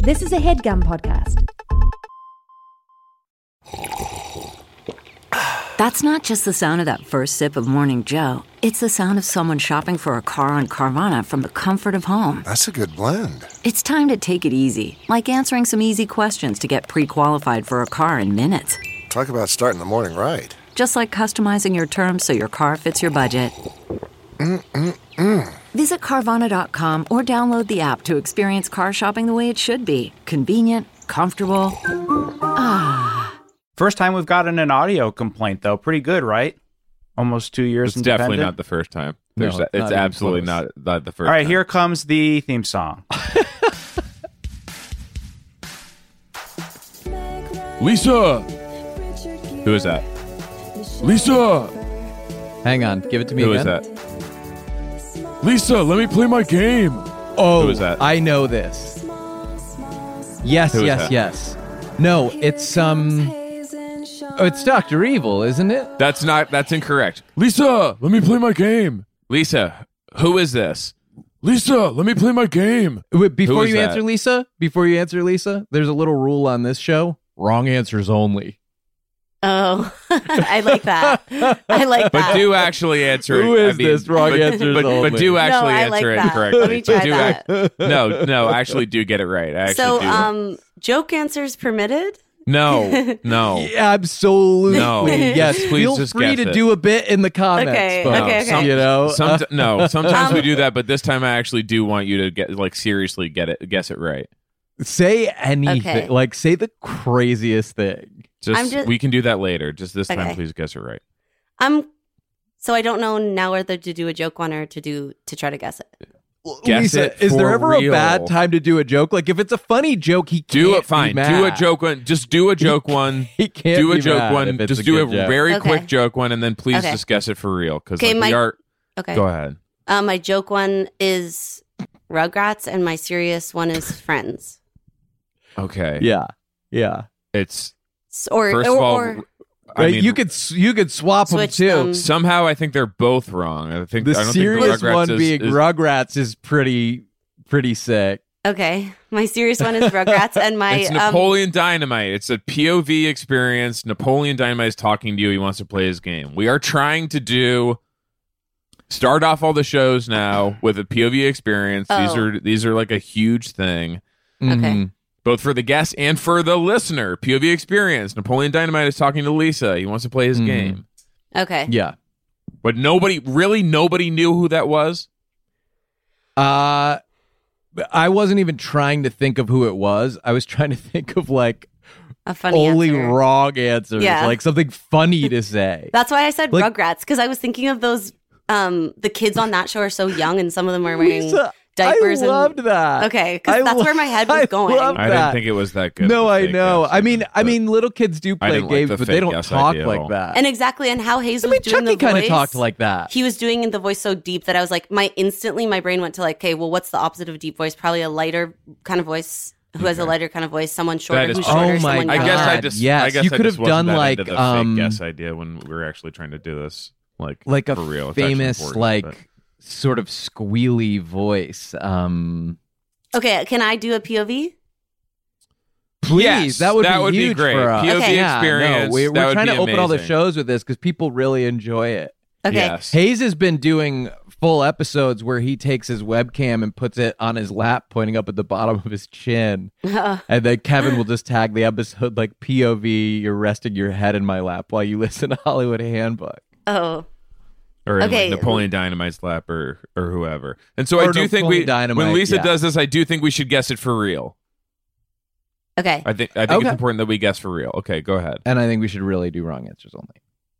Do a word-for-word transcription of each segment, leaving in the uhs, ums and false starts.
This is a HeadGum podcast. That's not just the sound of that first sip of Morning Joe. It's the sound of someone shopping for a car on Carvana from the comfort of home. That's a good blend. It's time to take it easy, like answering some easy questions to get pre-qualified for a car in minutes. Talk about starting the morning right. Just like customizing your terms so your car fits your budget. Mm-mm-mm. Visit Carvana dot com or download the app to experience car shopping the way it should be. Convenient, comfortable. Ah. First time we've gotten an audio complaint, though. Pretty good, right? Almost two years. It's definitely not the first time. There's No, a, it's not absolutely even not, not the first All right, time. here comes the theme song. Lisa! Who is that? Lisa! Hang on, give it to me Who is again. that? Lisa, let me play my game. Oh, Who is that? I know this. Yes, Who is yes, that? yes. No, it's um, oh, it's Doctor Evil, isn't it? That's not, that's incorrect. Lisa, let me play my game. Lisa, who is this? Lisa, let me play my game. Wait, before is you that? answer, Lisa, before you answer, Lisa, there's a little rule on this show: wrong answers only. Oh, I like that. I like But that. do actually answer it. Who is I mean, this? Wrong but, answers but, only. but do actually No, I answer like it that. correctly. Let me try do that. Ac- no, no, actually do get it right. I actually so, do. um, joke answers permitted? no, no. Absolutely. No. Yes. Please Feel just free guess to it. do a bit in the comments. Okay, folks, okay, okay. You know. Some, no, sometimes Um, we do that, but this time I actually do want you to get like seriously get it, guess it right. Say anything. Okay. Like, say the craziest thing. Just, I'm just- we can do that later. Just this time, Okay. please guess it right. Um, so I don't know now whether to do a joke one or to do to try to guess it. Guess Lisa, it is there for ever real. a bad time to do a joke? Like, if it's a funny joke, he can't Do it be fine. mad. Do a joke one. Just do a joke one. He can't do a be joke mad one. if it's Just a do a good joke. very Okay. quick joke one, and then please Okay. just guess it for real. Because Okay, like, my- we are. Okay. Go ahead. Um, my joke one is Rugrats, and my serious one is Friends. Okay. Yeah, yeah. It's S- Or first or, of all. or I Right, mean, you could s- you could swap them Switch too. them. somehow I think they're both wrong. I think The I don't serious think the Rugrats one is, being is- Rugrats is pretty pretty sick. okay, my serious one is Rugrats, and my It's um, Napoleon Dynamite. It's a P O V experience. Napoleon Dynamite is talking to you. He wants to play his game. We are trying to do start off all the shows now with a P O V experience. These Oh. are these are like a huge thing, Okay. Mhm. both for the guest and for the listener. P O V experience. Napoleon Dynamite is talking to Lisa. He wants to play his Mhm. game, okay. Yeah. but nobody really nobody knew who that was. Uh, I wasn't even trying to think of who it was. I was trying to think of like A funny only answer. wrong answers, Yeah. like something funny to say. That's why I said Like- Rugrats, because I was thinking of those. Um, the kids on that show are so young, and some of them are wearing Lisa, diapers. I loved and, that. Okay, because I that's lo- where my head was I going. loved I that. didn't think it was that good. No, of a I fake know. guess I mean, either, I but- mean, little kids do I play didn't like games, the but they fake don't guess talk idea at like all. that. And exactly, and how Hayes I was mean, doing Chucky the kind of voice. talked like that. He was doing the voice so deep that I was like, my instantly my brain went to like, okay, well, what's the opposite of deep voice? Probably a lighter kind of voice. Who has a Okay. lighter kind of voice? Someone shorter, That is who's true. shorter, Oh my someone I younger. guess I God, just yes. I guess You I could just have done wasn't that like, into the um, fake guess idea when we were actually trying to do this like like a for real. It's actually famous important, like but- sort of squealy voice. Um, Okay, can I do a P O V? please, Yes, that would that be would be huge great. for us. P O V Okay. Yeah, experience, no, we're, that we're would trying be to open all the amazing. shows with this because people really enjoy it. Okay, Yes. Hayes has been doing full episodes where he takes his webcam and puts it on his lap, pointing up at the bottom of his chin. And then Kevin will just tag the episode like P O V, you're resting your head in my lap while you listen to Hollywood Handbook. oh, or in Okay. like Napoleon Dynamite's lap or or whoever. And so I Or do think Napoleon we Dynamite, when Lisa yeah. does this, I do think we should guess it for real. okay. I think I think Okay. it's important that we guess for real. Okay, go ahead. And I think we should really do wrong answers only.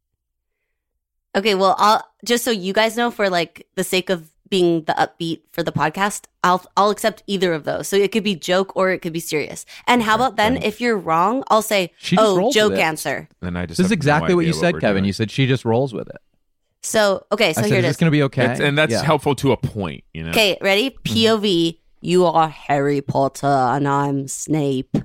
Okay, well, I'll just so you guys know, for like the sake of being the upbeat for the podcast, I'll I'll accept either of those. So it could be joke or it could be serious. And how about then, if you're wrong, I'll say, She just oh, rolls joke with it. answer. Then I just This is have no exactly what idea you said, we're Kevin. doing. You said she just rolls with it. So okay, so I said, here is it this is. going to be okay? It's- and that's Yeah. helpful to a point, you know. Okay, ready? P O V. You are Harry Potter and I'm Snape.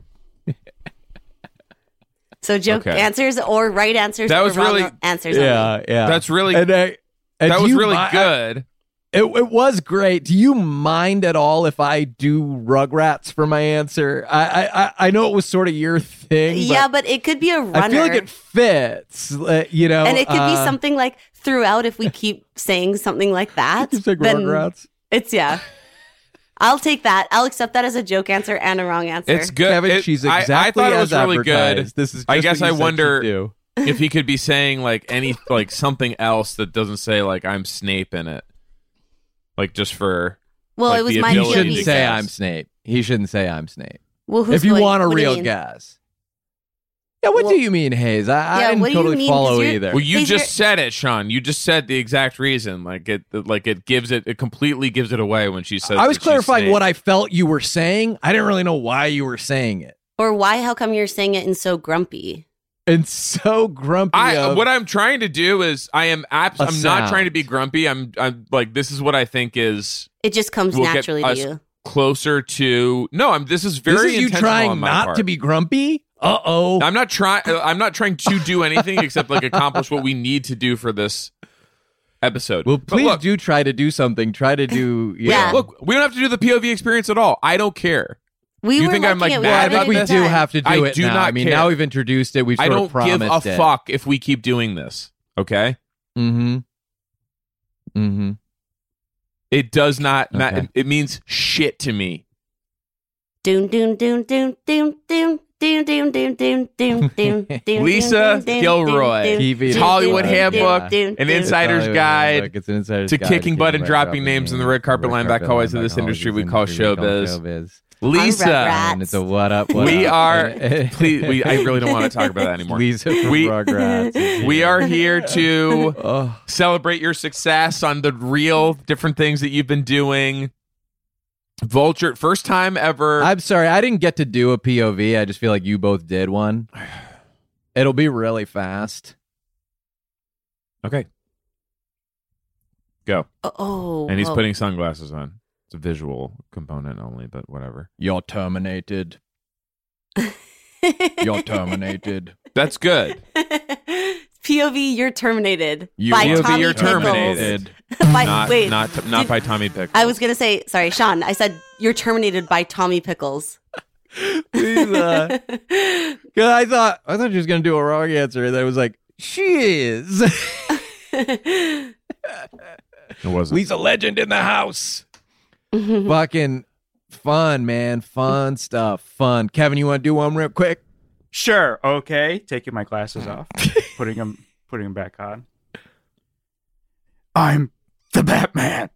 So joke Okay. answers or right answers That or was wrong really- answers. Yeah, only. yeah. That's really And I, and that was you really mi- I- good. It, it was great. Do you mind at all if I do Rugrats for my answer? I I, I know it was sort of your thing. But Yeah, but it could be a runner. I feel like it fits. Uh, you know, and it could be uh, something like throughout if we keep saying something like that. It's like then Rugrats. It's, yeah. I'll take that. I'll accept that as a joke answer and a wrong answer. It's good. Kevin, It- she's I- exactly I, thought it as was really good. advertised. This is. I just guess what I you said wonder she'd do. if he could be saying like any like something else that doesn't say like I'm Snape in it, like just for. well, like it was the my He ability shouldn't to say guess. I'm Snape. He shouldn't say I'm Snape. Well, who's If you going- want a what do you real mean? guess. Yeah, what Well- do you mean, Hayes? I, I Yeah, didn't what do you totally mean? 'Cause follow you're- either. Well, you These just are- said it, Sean. You just said the exact reason. Like it, like it gives it, it completely gives it away when she says. I was that she's clarifying Snape. what I felt you were saying. I didn't really know why you were saying it. Or why? How come you're saying it in so grumpy? And so grumpy. I of- what I'm trying to do is I am abs- A I'm not sound. trying to be grumpy. I'm I'm like this is what I think is It just comes We'll get naturally to us you. closer to. No, I'm. This is very this is you intentional trying on my not part. to be grumpy. Uh oh. I'm not trying. I'm not trying to do anything except like accomplish what we need to do for this episode. Well, But please look, do try to do something. Try to do. Yeah. Look, we don't have to do the P O V experience at all. I don't care. We You were think I'm, liking like, it. mad Well, I We're about think we having a do good time. have to do I it do now. not I mean, care. now we've introduced it. We've I sort don't of promised give a it. fuck if we keep doing this. Okay. Mm-hmm. Mm-hmm. It does not. ma- Okay. it, it means shit to me. Doon doon doon doon doon doon doon doon doon doon doon doon doon. Lisa doon, doon, Gilroy. doon, Keep it It's in. Hollywood Doon, Handbook, doon, an doon. insider's Hollywood guide Handbook. It's an insider's to guide kicking butt and dropping names in the red carpet line back hallways of this industry we call showbiz. Lisa, Rugrats. And it's a what up? What we up. are. Please, we. I really don't want to talk about that anymore. Lisa from We- Rugrats. is We here. are here to Oh, celebrate your success on the real different things that you've been doing. Vulture, first time ever. I'm sorry, I didn't get to do a P O V. I just feel like you both did one. It'll be really fast. okay, go. Oh, And he's whoa. putting sunglasses on. It's a visual component only, but whatever. You're terminated. You're terminated. That's good. P O V, you're terminated You by P O V, Tommy you're Pickles. terminated. by, not wait, not not did- by Tommy Pickles. I was gonna say, sorry, Sean. I said you're terminated by Tommy Pickles. Please, uh, 'cause I thought I thought she was gonna do a wrong answer, and then it was like she is. It wasn't. Lisa Legend in the house. Fucking fun, man. Fun stuff. Fun. Kevin, you want to do one real quick? Sure. Okay. Taking my glasses off, putting them, putting them back on. I'm the Batman.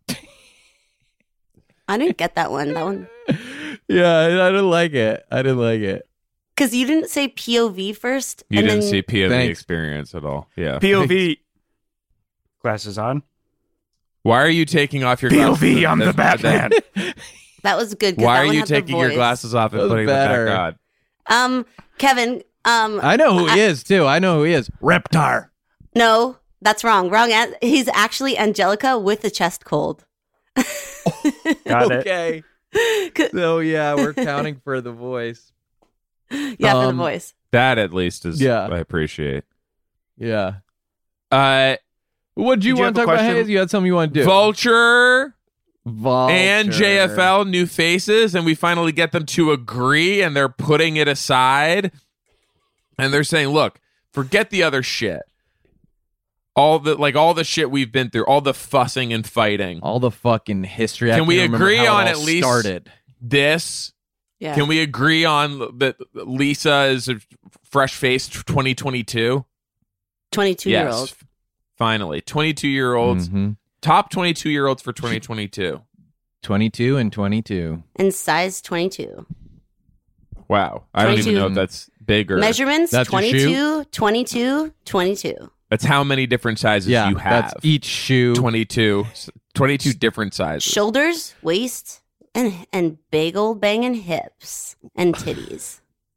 I didn't get that one. That one Yeah, I didn't like it. I didn't like it. because you didn't say P O V first. you and didn't then, see P O V Thanks. experience at all. Yeah. P O V. Glasses on. Why are you taking off your P O glasses? V. I'm the That- that- Batman. That was good. 'cause Why that are one you had the taking your voice. glasses off and That was putting better. them back on? Um, Kevin. Um, I know who he is too. I know who he is. Reptar. no, that's wrong. Wrong. an- He's actually Angelica with a chest cold. Got it. Okay. So yeah, we're counting for the voice. Yeah, for the Um, voice. That at least is. Yeah. I appreciate. Yeah. Uh, What do you Did you want to have talk a about? question? Hayes? You had something you want to do? Vulture. Vulture. And J F L, new faces, and we finally get them to agree, and they're putting it aside. And they're saying, look, forget the other shit. All the like all the shit we've been through, all the fussing and fighting. All the fucking history. I Can can't we remember agree how on it all at least- started? This, Yeah. can we agree on that Lisa is a fresh faced twenty twenty-two? twenty-two year Yes. old. Finally. twenty-two year olds. Mhm. Top twenty-two year olds for twenty twenty-two. twenty-two and twenty-two. And size twenty-two. Wow. I don't even twenty-two. know if that's big or Measurements That's your shoe? twenty-two, twenty-two, twenty-two. that's how many different sizes Yeah, you have. that's each shoe. twenty-two. twenty-two different sizes. Shoulders, waist, and and big old banging hips and titties.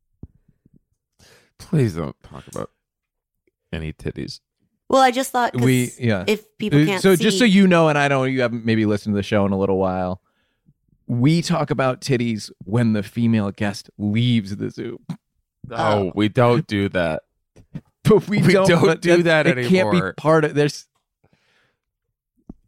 Please don't talk about any titties. Well, I just thought 'cause We yeah. if people Uh, can't so see, just so you know, and I don't, you haven't maybe listened to the show in a little while. We talk about titties when the female guest leaves the Zoom, Oh, we don't do that. but we, We don't, don't but do that's- that it can't be anymore. part of there's.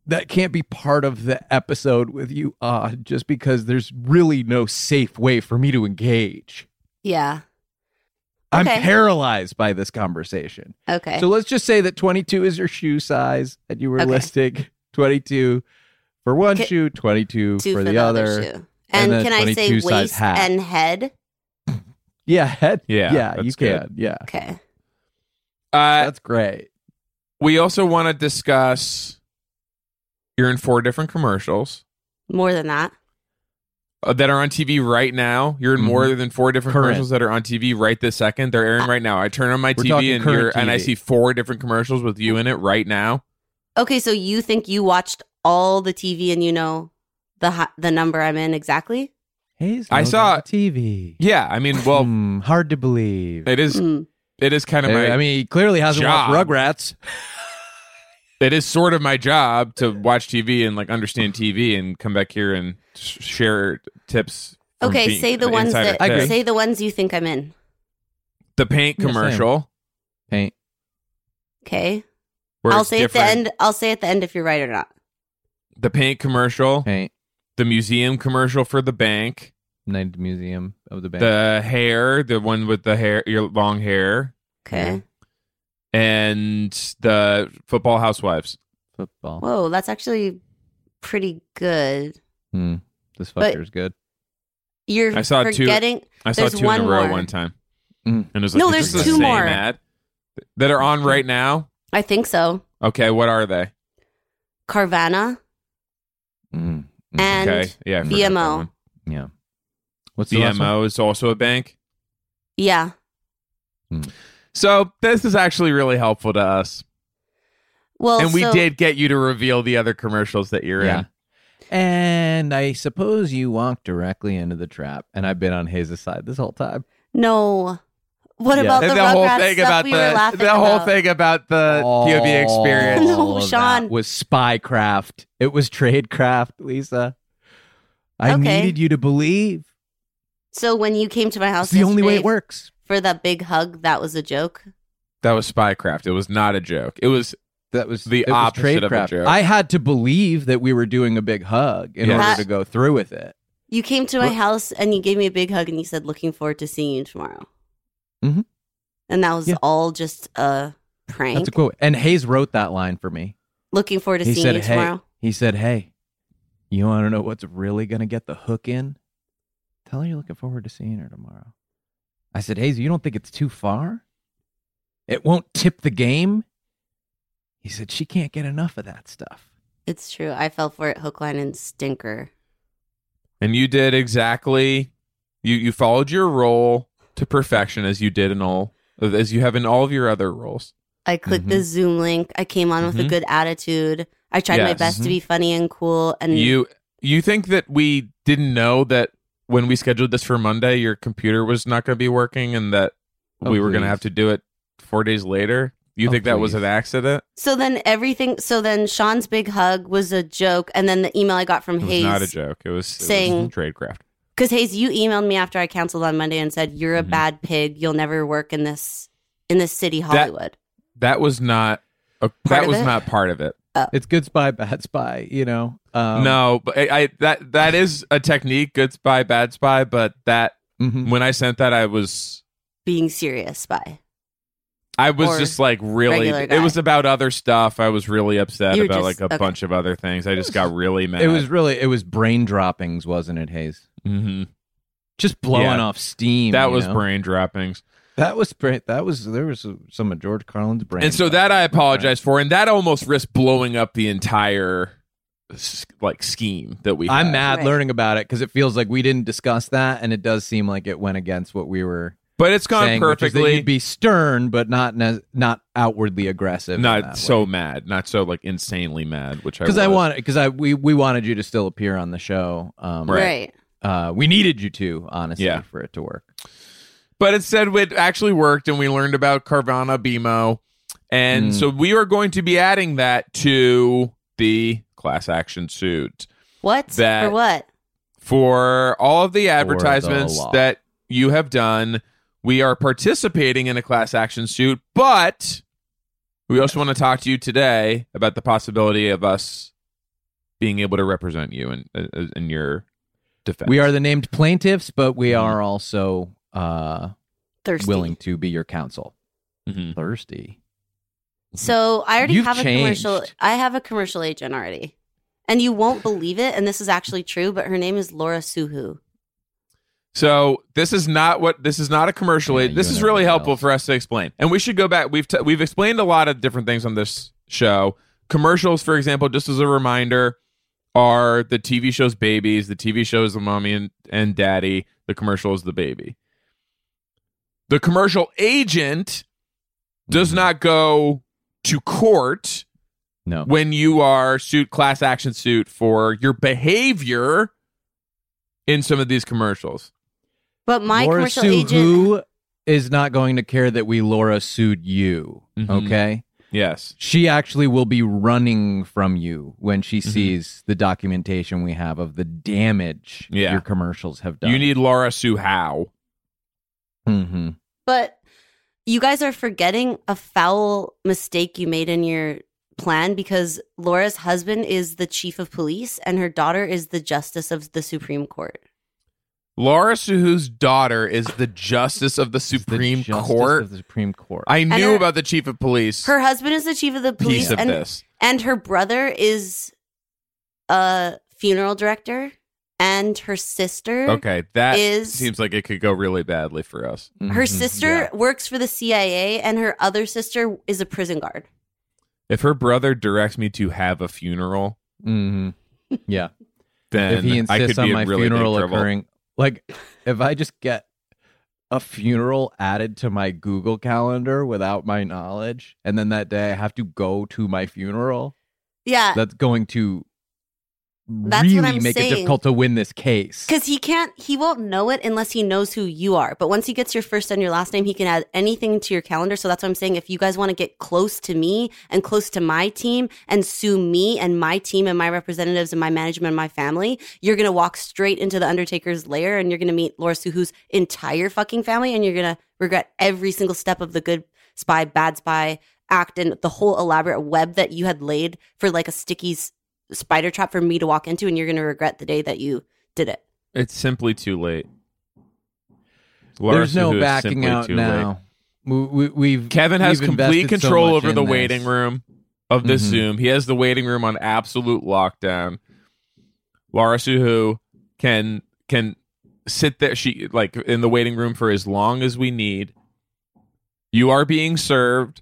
that can't be part of the episode with you, uh, just because there's really no safe way for me to engage. Yeah. I'm Okay. paralyzed by this conversation. Okay. So let's just say that twenty-two is your shoe size, and you were Okay. listing twenty-two for one Ca- shoe, twenty-two Two for, the, other. shoe. and And, then can I say twenty-two size waist hat. and head? Yeah, head. Yeah, yeah, you that's good. can. Yeah, Okay. Uh, that's great. we also want to discuss. You're in four different commercials More than that. uh, that are on T V right now. You're in Mhm. more than four different Current. commercials that are on T V right this second. They're airing right now. I turn on my We're T talking V and current you're and I T V. see four different commercials with you in it right now. Okay, so you think you watched all the T V and you know the hi- the number I'm in exactly? Hayes I knows saw- on the T V. Yeah, I mean, well, Hmm, hard to believe. it is. Mm. It is kind of my. I mean, he clearly hasn't job. watched Rugrats. it is sort of my job to watch T V and like understand T V and come back here and sh- share tips. from Okay, being say the an ones insider that I agree. tip. say the ones you think I'm in. The paint Yeah, same. commercial. Paint. Okay. where I'll it's say different. at the end I'll say at the end if you're right or not. The paint commercial. Paint. The museum commercial for the bank. Night Museum of the Bank. The hair, the one with the hair, your long hair, Okay. and the football housewives. Football. Whoa, that's actually pretty good. Hmm. This But- fucker's good. You're I saw two- forgetting I saw There's two in one a row more. one time, Mm. and it was like, No, is there's this the two same more. ad that are on right now. I think so. Okay, what are they? Carvana Mm. Mm. and Okay, yeah, I forgot B M that O. one. Yeah. What's the last B M O is also a bank. Yeah. So this is actually really helpful to us, Well, and we so- did get you to reveal the other commercials that you're Yeah. in. And I suppose you walked directly into the trap, and I've been on Hayes' side this whole time. No. What Yeah. about the, And the whole Rugrats thing stuff about we were the laughing the whole about? thing about the P O V experience. No, All of Sean. that was spycraft. It was tradecraft, Lisa. I Okay. needed you to believe. So when you came to my house It's the only way yesterday it works. for that big hug, that was a joke. That was spycraft. It was not a joke. It was That was The it was opposite of a tradecraft. joke. I had to believe that we were doing a big hug in Yes. order That- to go through with it. You came to my What? house and you gave me a big hug and you said, "Looking forward to seeing you tomorrow." Mhm. And that was Yeah. all just a prank. That's a quote. And Hayes wrote that line for me. Looking forward to He seeing said, you "Hey." tomorrow. He said, "Hey, you want to know what's really going to get the hook in? Tell her you're looking forward to seeing her tomorrow." I said, "Hayes, you don't think it's too far? It won't tip the game?" He said, "She can't get enough of that stuff." It's true. I fell for it hook, line, and stinker. And you did exactly. You you followed your role to perfection, as you did in all, as you have in all of your other roles. I clicked the Mhm. Zoom link. I came on with a Mhm. good attitude. I tried my Yes. best Mhm. to be funny and cool. And You you think that we didn't know that when we scheduled this for Monday, your computer was not going to be working, and that Oh, we were going to please. have to do it four days later? You Oh, think that was please. an accident? so then everything. So then Sean's big hug was a joke, and then the email I got from It was Hayes not a joke. It was, saying- it was tradecraft. Because Hayes, you emailed me after I canceled on Monday and said you're a Mhm. bad pig. You'll never work in this in this city, Hollywood. That was not. A, Part that of was it? not part of it. It's good spy, bad spy, you know. Um, no, but I, I that that is a technique. Good spy, bad spy. But that mhm. when I sent that, I was Being serious spy. I was Or just like really. regular It guy. was about other stuff. I was really upset You were about just- like a okay. bunch of other things. I just got really mad. It was really, it was brain droppings, wasn't it, Hayes? hmm Just blowing Yeah. off steam. that you was know? brain droppings. That was brain. That was there was some of George Carlin's brain. And so that I apologize for, and that almost risked blowing up the entire s- like scheme that we. I'm had. mad Right. learning about it because it feels like we didn't discuss that, and it does seem like it went against what we were but it's gone saying, which is that perfectly. you'd be stern, but not ne- not outwardly aggressive. in Not that so way. mad, not so like insanely mad, which I because I was. want because I we we wanted you to still appear on the show. Um, Right. Uh, we needed you to honestly Yeah. for it to work. But instead, it actually worked, and we learned about Carvana B M O, and Mm. so we are going to be adding that to the class action suit What? That- For what? for all of the advertisements law. that you have done. We are participating in a class action suit, but we also want to talk to you today about the possibility of us being able to represent you in, in, in your defense. We are the named plaintiffs, but we are also uh, Thirsty. willing to be your counsel. Mhm. Thirsty. So I already You've have a commercial. changed. I have a commercial agent already, and you won't believe it. And this is actually true, but her name is Laura Suhu. So this is not what this is not a commercial. Yeah, aid. This you is and really everyone helpful else. for us to explain. And we should go back. We've t- we've explained a lot of different things on this show. Commercials, for example, just as a reminder, are the T V show's babies. The T V show is the mommy and, and daddy. The commercial is the baby. The commercial agent does not go to court No. when you are suit class action suit for your behavior in some of these commercials. But my Laura commercial Sue agent. Who is not going to care that we Laura sued you. Mhm. Okay. Yes. She actually will be running from you when she Mm-hmm. sees the documentation we have of the damage Yeah. your commercials have done. You need Laura Sue Howe. Mm-hmm. But you guys are forgetting a foul mistake you made in your plan, because Laura's husband is the chief of police and her daughter is the justice of the Supreme Court. Laura Suhu's daughter is the justice of the Supreme Court. Of the Supreme Court. I knew her- about the chief of police. Her husband is the chief of the police, piece of and, this. and her brother is a funeral director, and her sister. Okay, that is- seems like it could go really badly for us. Her Mhm. sister Yeah. works for the C I A, and her other sister is a prison guard. If her brother directs me to have a funeral, Mhm. Yeah. then if he I could insists be on in my really funeral big trouble. occurring, like if I just get a funeral added to my Google Calendar without my knowledge, and then that day I have to go to my funeral, Yeah, that's going to That's really what I'm make saying. it difficult to win this case. because he can't, he won't know it unless he knows who you are. But once he gets your first and your last name, he can add anything to your calendar. So that's what I'm saying. If you guys want to get close to me and close to my team and sue me and my team and my representatives and my management and my family, you're going to walk straight into the Undertaker's lair and you're going to meet Laura Suhu's entire fucking family, and you're going to regret every single step of the good spy, bad spy act and the whole elaborate web that you had laid for like a sticky s- spider trap for me to walk into, and you're going to regret the day that you did it. It's simply too late. Laura There's no Suhu is backing simply out too now. We, we, we've Kevin has we've complete invested so control much over in the this. waiting room of this Mhm. Zoom. He has the waiting room on absolute lockdown. Laura Suhu can can sit there. She like in the waiting room for as long as we need. You are being served,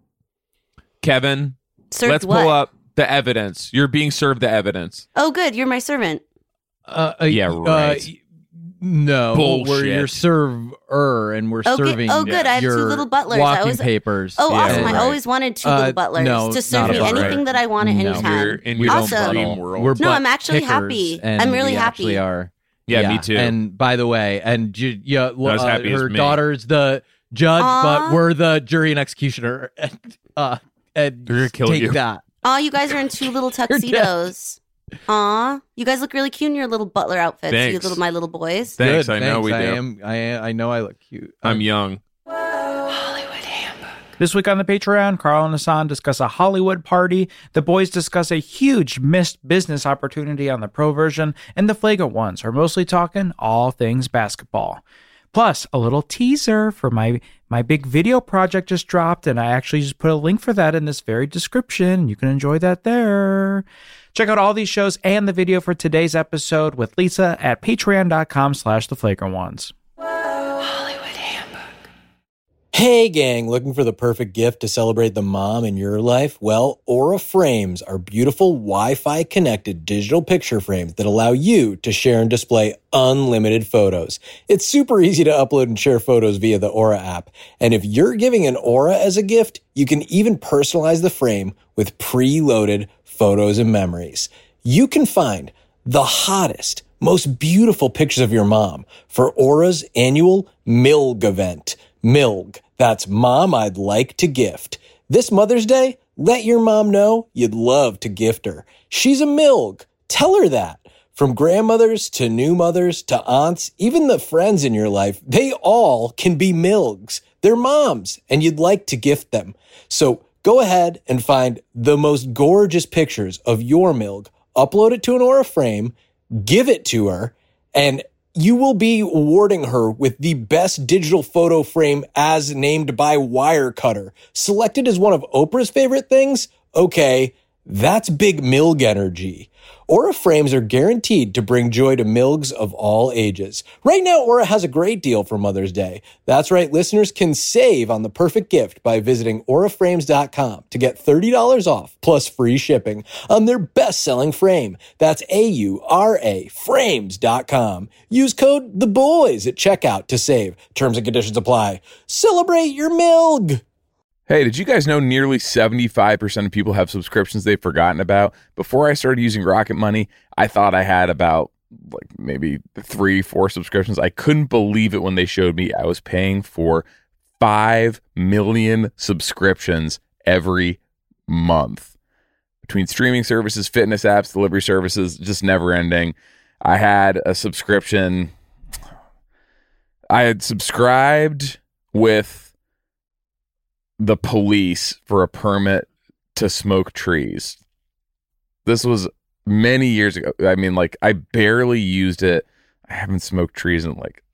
Kevin. Served let's what? pull up the evidence. You're being served the evidence. Oh, good. You're my servant. Uh, uh, Yeah, uh, right. no, Bullshit. we're your server, and we're Okay. serving. Oh, good. I have two your little butlers. I Walking always- papers. Oh, Yeah, awesome. right. I always wanted two Uh, little butlers no, to serve not me about anything right. that I want at No. any time. You're in We your don't Awesome. dream buttle. world. We're No, I'm butt actually kickers, happy. and I'm really we happy. Actually are. Yeah, me too. And by the way, and ju- yeah, Not as uh, happy as her me. daughter's the judge, Aw. but we're the jury and executioner. And, uh, and They're gonna kill take you. that. Aw, you guys are in two little dead. tuxedos. Aw, you guys look really cute in your little butler outfits. You Thanks. little, my little boys. Thanks. Good, I know thanks. we do. I am. I am, I know. I look cute. I'm young. This week on the Patreon, Carl and Hassan discuss a Hollywood party, the boys discuss a huge missed business opportunity on the pro version, and the Flagrant Ones are mostly talking all things basketball. Plus, a little teaser for my, my big video project just dropped, and I actually just put a link for that in this very description. You can enjoy that there. Check out all these shows and the video for today's episode with Lisa at patreon.com slash the Flagrant Ones. Hey gang, looking for the perfect gift to celebrate the mom in your life? Well, Aura Frames are beautiful Wi-Fi connected digital picture frames that allow you to share and display unlimited photos. It's super easy to upload and share photos via the Aura app. And if you're giving an Aura as a gift, you can even personalize the frame with preloaded photos and memories. You can find the hottest, most beautiful pictures of your mom for Aura's annual M I L G event. M I L G. That's Mom I'd Like to Gift. This Mother's Day, let your mom know you'd love to gift her. She's a M I L G. Tell her that. From grandmothers to new mothers to aunts, even the friends in your life, they all can be M I L Gs. They're moms, and you'd like to gift them. So go ahead and find the most gorgeous pictures of your M I L G upload it to an Aura frame, give it to her, and you will be awarding her with the best digital photo frame as named by Wirecutter. Selected as one of Oprah's favorite things? Okay, that's big Milg energy. Aura frames are guaranteed to bring joy to Milgs of all ages. Right now, Aura has a great deal for Mother's Day. That's right, listeners can save on the perfect gift by visiting aura frames dot com to get thirty dollars off plus free shipping on their best-selling frame. That's A U R A frames dot com. Use code THEBOYS at checkout to save. Terms and conditions apply. Celebrate your Milg! Hey, did you guys know nearly seventy-five percent of people have subscriptions they've forgotten about? Before I started using Rocket Money, I thought I had about like maybe three, four subscriptions. I couldn't believe it when they showed me I was paying for five million subscriptions every month. Between streaming services, fitness apps, delivery services, just never ending. I had a subscription. I had subscribed with the police for a permit to smoke trees. This was many years ago. I mean, like, I barely used it. I haven't smoked trees in like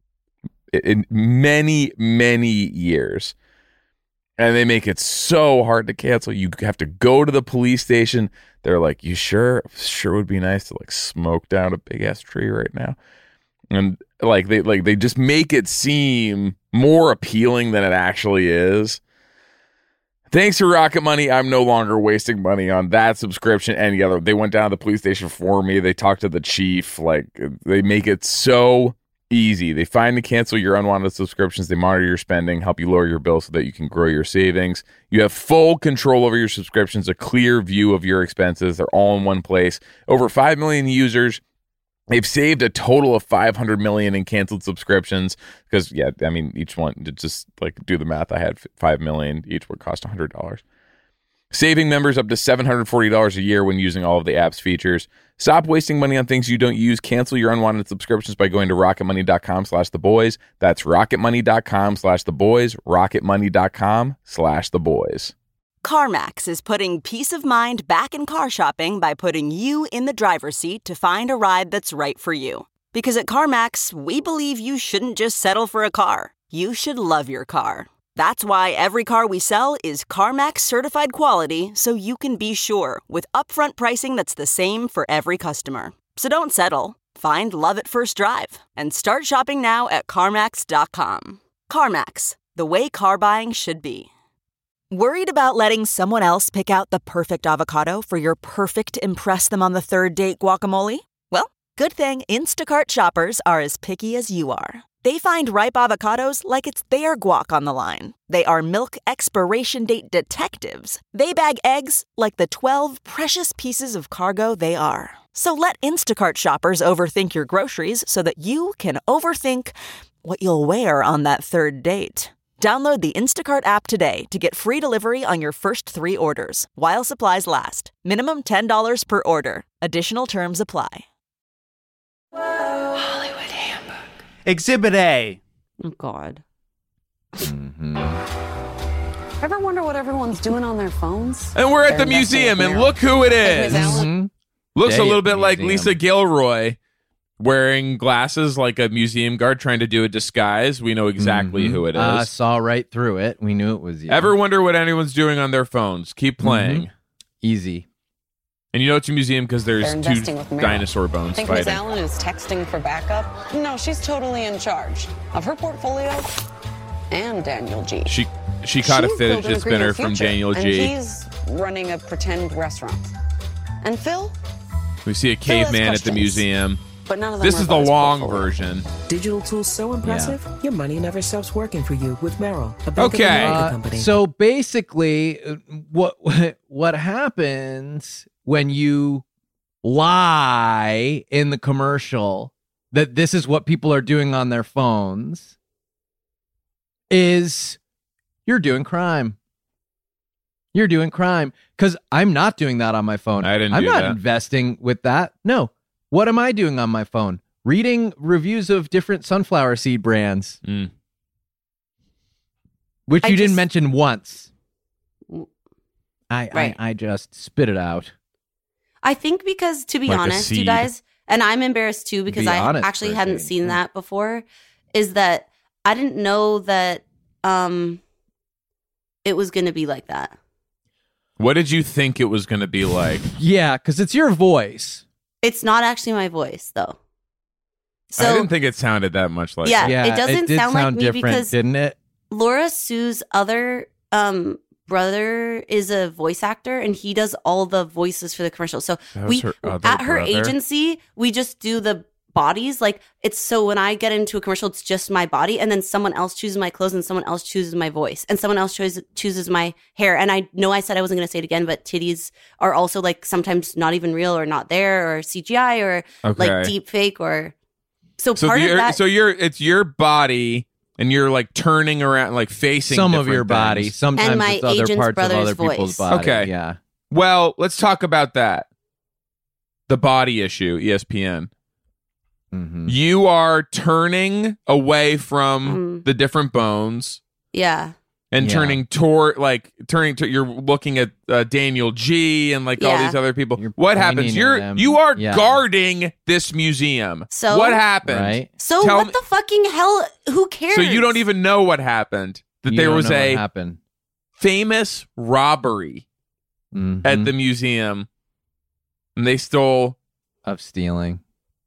in many, many years. And they make it so hard to cancel. You have to go to the police station. They're like, you sure? Sure would be nice to like smoke down a big ass tree right now. And like they like they just make it seem more appealing than it actually is. Thanks to Rocket Money, I'm no longer wasting money on that subscription. Any other, they went down to the police station for me. They talked to the chief. Like, they make it so easy. They find and cancel your unwanted subscriptions. They monitor your spending, help you lower your bill so that you can grow your savings. You have full control over your subscriptions, a clear view of your expenses. They're all in one place. Over five million users. They've saved a total of five hundred million in canceled subscriptions because, yeah, I mean, each one, to just like do the math, I had five million. Each would cost one hundred dollars. Saving members up to seven hundred forty dollars a year when using all of the app's features. Stop wasting money on things you don't use. Cancel your unwanted subscriptions by going to rocketmoney.com slash the boys. That's rocketmoney.com slash the boys. rocketmoney.com slash the boys. CarMax is putting peace of mind back in car shopping by putting you in the driver's seat to find a ride that's right for you. Because at CarMax, we believe you shouldn't just settle for a car. You should love your car. That's why every car we sell is CarMax certified quality, so you can be sure with upfront pricing that's the same for every customer. So don't settle. Find love at first drive and start shopping now at CarMax dot com. CarMax, the way car buying should be. Worried about letting someone else pick out the perfect avocado for your perfect impress them on the third date guacamole? Well, good thing Instacart shoppers are as picky as you are. They find ripe avocados like it's their guac on the line. They are milk expiration date detectives. They bag eggs like the twelve precious pieces of cargo they are. So let Instacart shoppers overthink your groceries so that you can overthink what you'll wear on that third date. Download the Instacart app today to get free delivery on your first three orders, while supplies last. Minimum ten dollars per order. Additional terms apply. Hollywood Handbook. Exhibit A. Oh, God. Mm-hmm. Ever wonder what everyone's doing on their phones? And we're at They're the museum, and investing look who it with is. Miz Allen. Mm-hmm. Looks Day a little at bit the like museum. Lisa Gilroy, wearing glasses like a museum guard trying to do a disguise. We know exactly Mhm. who it is. Uh, saw right through it. We knew it was you. Ever wonder what anyone's doing on their phones? Keep playing. Mhm. Easy. And you know it's a museum because there's They're two investing with Meryl. dinosaur bones Think Miz fighting. Allen is texting for backup? No, she's totally in charge of her portfolio and Daniel G. She she caught a She's building fidget a spinner greener from future, Daniel and G. he's running a pretend restaurant. And Phil? We see a Phil has caveman at the questions, museum. But none of them This are is the about his long portfolio. version. Digital tools so impressive, your money never stops working for you with Merrill, a Bank of Okay. America Uh, company. so basically, uh, what what happens when you lie in the commercial that this is what people are doing on their phones is you're doing crime. You're doing crime because I'm not doing that on my phone. I didn't I'm do not that. investing with that. No. What am I doing on my phone? Reading reviews of different sunflower seed brands, Mm. which I you didn't just- mention once. I, Right. I I just spit it out. I think because, to be Like a honest, you seed. guys, and I'm embarrassed too because Be I honest actually for a hadn't second. seen that before, is that I didn't know that um, it was going to be like that. What did you think it was going to be like? Yeah, because it's your voice. It's not actually my voice, though. So I didn't think it sounded that much like Yeah, that. Yeah, it doesn't did sound like sound me different, because- didn't it? Laura Sue's other um, brother is a voice actor, and he does all the voices for the commercial. So That we was her other at her brother? agency, we just do the bodies. Like it's so when I get into a commercial, it's just my body, and then someone else chooses my clothes, and someone else chooses my voice, and someone else chooses chooses my hair. And I know I said I wasn't going to say it again, but titties are also like sometimes not even real or not there or C G I or Okay. like deep fake or so, So part of you're, that. so you're it's your body, and you're like turning around, like facing Some of different your body. things. Sometimes And my it's other agent's parts of brother's other people's voice. body. Okay. Yeah. Well, let's talk about that. The body issue, E S P N. Mm-hmm. You are turning away from Mm. the different bones yeah. and Yeah. turning toward, like, turning to, you're looking at uh, Daniel G and like all Yeah. these other people. You're What pointing happens? at You're them. you are Yeah. guarding this museum. So- what happened? Right? So Tell what me- the fucking hell? Who cares? So you don't even know what happened. That You there don't was know what a happened. famous robbery Mhm. at the museum, and they stole of stealing.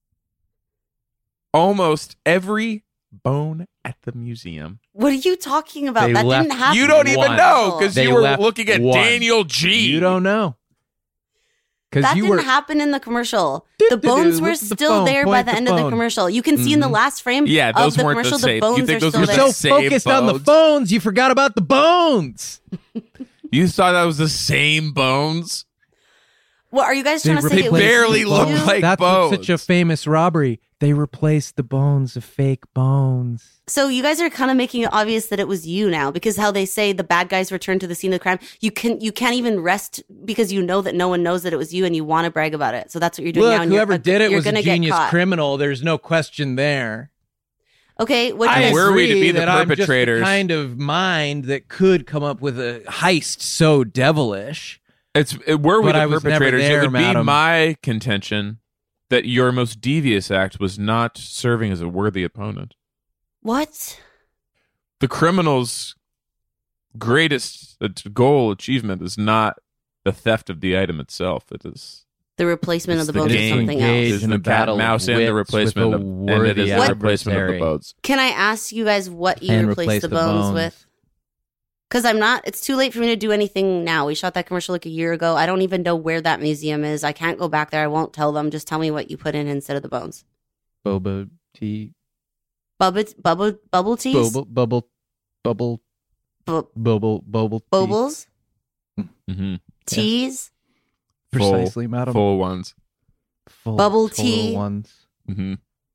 almost every bone at the museum. What are you talking about? They that left didn't happen. You don't even One. know because They you were left looking at one. Daniel G. You don't know. Because That you didn't were happen in the commercial. Do, The do, do. bones were Look at the still phone. there by Point the the end of the phone. commercial. You can see in the Mhm. last frame Yeah, those of the weren't the commercial, same. the You bones think are those still were You're there. the so same focused on the bones? phones, you forgot about the bones. You thought that was the same bones? What are you guys They trying to say? They It was barely you? look like That's bones. what's such a famous robbery. They replaced the bones of fake bones. So you guys are kind of making it obvious that it was you now, because how they say the bad guys returned to the scene of the crime. You can you can't even rest because you know that no one knows that it was you, and you want to brag about it. So that's what you're doing now. Look, And you're, whoever uh, did it you're was a gonna get genius caught. criminal. There's no question there. Okay, what do I you guys? Were we to agree be the that I'm just perpetrators? kind of mind that could come up with a heist so devilish. It's it, were we But the I was never perpetrators? there, it would madam. be my contention that your most devious act was not serving as a worthy opponent. What? The criminal's greatest uh, goal achievement is not the theft of the item itself. It is The replacement It's of the the bones game or something engage It else. is in the a cat battle and of mouse and the wits replacement with a of and it worthy is the What? replacement of the adversary. bones. Can I ask you guys what you And replaced replace the the bones, bones. with? Because I'm not. It's too late for me to do anything now. We shot that commercial like a year ago. I don't even know where that museum is. I can't go back there. I won't tell them. Just tell me what you put in instead of the bones. Boba tea. Bubble, bubble, bubble teas, Bubble, bubble, bubble, Bu- bubble, bubble, tea. bubbles, Mm-hmm. teas. Precisely, madam. Full ones. Full, Bubble full tea. ones. Mm-hmm.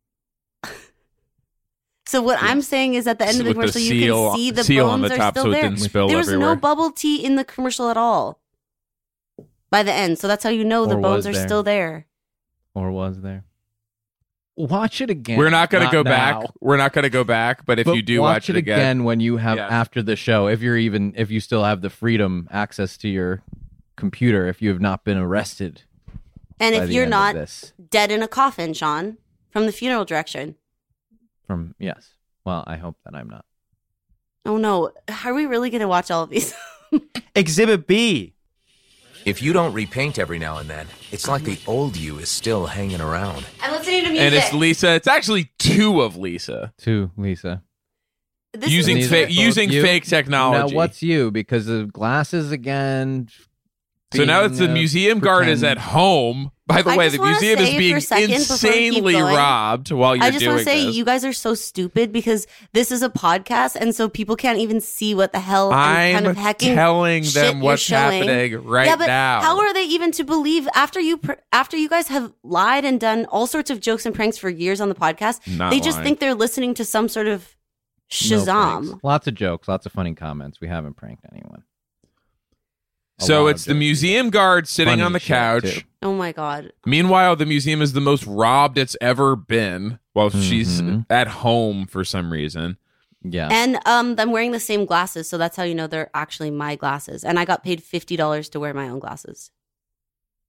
So what I'm saying is, at the end of the With the commercial, you seal- can see the seal bones on the are top still so it there. didn't spill there was everywhere. no bubble tea in the commercial at all. By the end, so that's how you know the Or bones was are there? still there. Or was there? Watch it again. We're not going to go now. back. We're not going to go back. But if But you do watch, watch, it again, when you have Yeah. after the show, if you're even if you still have the freedom access to your computer, if you have not been arrested. And by if the you're end of not this. dead in a coffin, Sean, from the funeral direction. From yes. Well, I hope that I'm not. Oh no, are we really going to watch all of these? Exhibit B. If you don't repaint every now and then, it's like the old you is still hanging around. I'm listening to music. and it's Lisa. It's actually two of Lisa To Lisa. This using is- fake both using you? fake technology. Now what's you? Because the glasses again. so now being, it's the uh, museum guard is pretend- at home. By the I way, just the wanna museum say is for being a second before we keep insanely going, robbed while you're I just doing want to say this. you guys are so stupid because this is a podcast, and so people can't even see what the hell I'm kind of hacking telling shit them you're what's showing. happening right yeah, but now. How are they even to believe after you pr- after you guys have lied and done all sorts of jokes and pranks for years on the podcast? Not they just lying. think they're listening to some sort of No Shazam. pranks. Lots of jokes, lots of funny comments. We haven't pranked anyone. A So lot it's of the jokes. museum guard sitting Funny on the shit, couch. too. Oh my god. Meanwhile, the museum is the most robbed it's ever been while she's Mhm. at home for some reason. Yeah. And um, I'm wearing the same glasses, so that's how you know they're actually my glasses. And I got paid fifty dollars to wear my own glasses.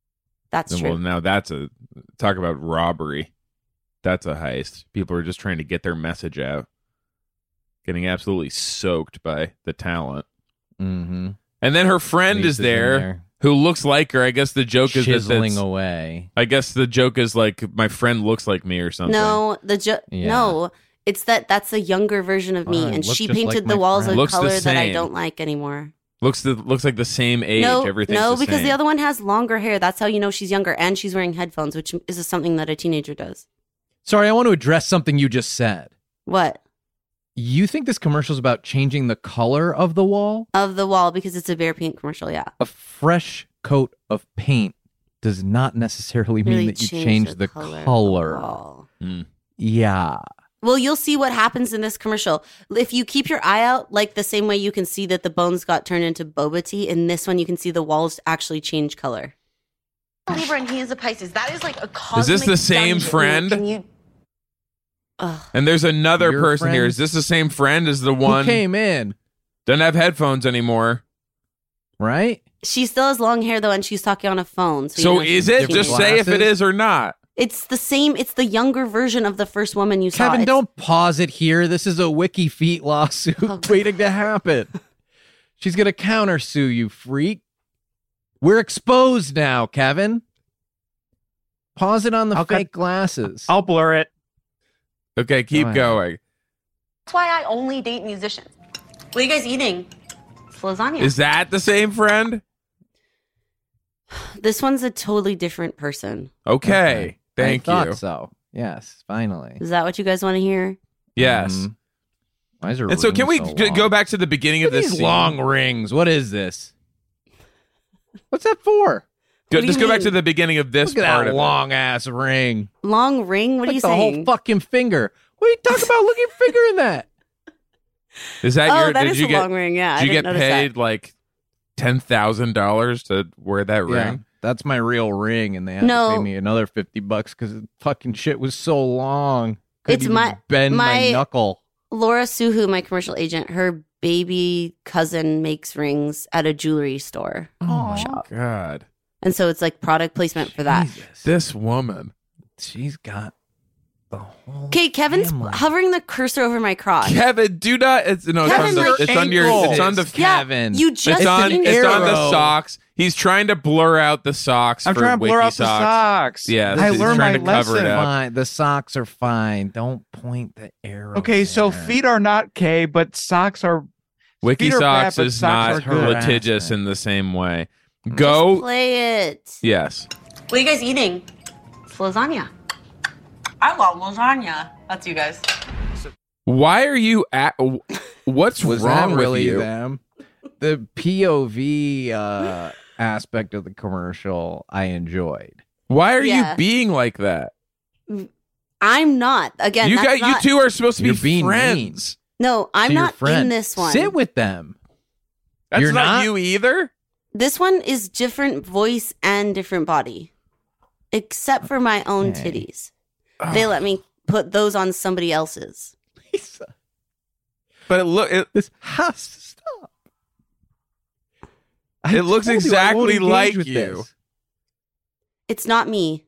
That's well, true. Well, now that's a talk about robbery. That's a heist. People are just trying to get their message out, getting absolutely soaked by the talent. Mm-hmm. And then her friend Lisa's is there, in there. who looks like her. I guess the joke is that Chiseling that's- away. I guess the joke is like my friend looks like me or something. No, the jo- Yeah. no, it's that that's a younger version of me, Oh, I and look she just painted like the my walls friend. a Looks the color that I same. don't like anymore. Looks the looks like the same age. no, Everything's no, the because same. the other one has longer hair. That's how you know she's younger, and she's wearing headphones, which is something that a teenager does. Sorry, I want to address something you just said. What? You think this commercial is about changing the color of the wall? Of the wall, because it's a Bear paint commercial. Yeah, A fresh coat of paint does not necessarily mean Really that you change change the the color color. of the wall. Mm. Yeah. Well, you'll see what happens in this commercial. If you keep your eye out, like the same way you can see that the bones got turned into boba tea, in this one you can see the walls actually change color. Libra and he is a Pisces. That is like a cosmic Is this the same dungeon. friend? Can you? And there's another Your person here. friend? Is this the same friend as the one Who came in, doesn't have headphones anymore? right? She still has long hair though, and she's talking on a phone. So, you So know is she's it? different. Just say if it Glasses? is or not. It's the same. It's the younger version of the first woman you saw. Kevin, It's- don't pause it here. This is a Wiki Feet lawsuit Oh, waiting to happen. She's going to countersue you, freak. We're exposed now, Kevin. Pause it on the I'll fake cut- glasses. I'll blur it. Okay, keep Go ahead. going. That's why I only date musicians. What are you guys eating? It's lasagna. Is that the same friend? This one's a totally different person. Okay, thank I thought you. so. Yes, finally. Is that what you guys want to hear? Yes. Mhm. Why is her And so, ring can we so g- long? go back to the beginning of Look at this these scene? long rings? What is this? What's that for? Go, What do just you go back mean? to the beginning of this Look at part that of it. long ass ring. Long ring? What like are you the saying? whole fucking finger. What are you talking about? Look at your finger in that. Is that oh, your? that did is you a get? long ring. Yeah, I did you didn't get notice paid that. like ten thousand dollars to wear that Yeah, ring? that's my real ring, and they had No. to pay me another fifty bucks because the fucking shit was so long. Couldn't It's even my- bend my, my- knuckle. Laura Suhu, my commercial agent, her baby cousin makes rings at a jewelry store. Oh shop. God, And so it's like product placement for that. Jesus. this woman. She's got the whole. Okay, Kevin's family. hovering the cursor over my crotch. Kevin, do not. It's no. Kevin, it's on the. like, It's on your. ankle. It's on the. Yeah, Kevin. you just It's on. finished- It's on the arrow. socks. He's trying to blur out the socks. I'm for trying to blur Wiki out the socks. Yeah, I he's learned trying my to cover lesson. it up. Fine. The socks are fine. Don't point the arrow. Okay, so there. feet are not K, but socks are. Wiki Feet are bad, socks but is socks not are good. litigious in the same way. Just Go. play it. Yes. What are you guys eating? It's lasagna. I love lasagna. That's you guys. Why are you at? What's was wrong that with really you? them? The P O V uh, aspect of the commercial I enjoyed. Why are Yeah. you being like that? I'm not. Again, you that's got. not, You two are supposed to You're be being friends. No, I'm to your not friend. in this one. Sit with them. That's You're not, not? you either. This one is different voice and different body, except for my own Okay. titties. They let me put those on somebody else's. Lisa, But it look. It, this has to stop. I It looks told you I won't exactly engage like with you. this. It's not me.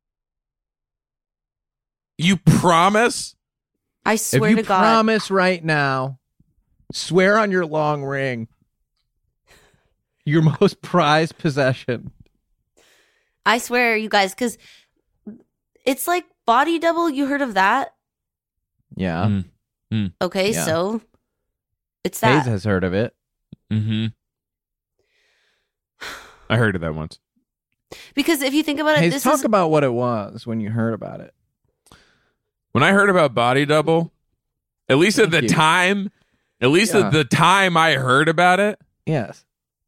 you promise? I If swear you to God. promise right now, swear on your long ring, your most prized possession. I swear, you guys, because it's like body double. You heard of that? Yeah. Mm. Okay, Yeah. so it's Hayes that. has heard of it. Mm-hmm. I heard of that once. Because if you think about it, Hayes, this talk is about what it was when you heard about it. When I heard about Body Double, at least at Thank the you. time, at least Yeah. at the time I heard about it, Yes.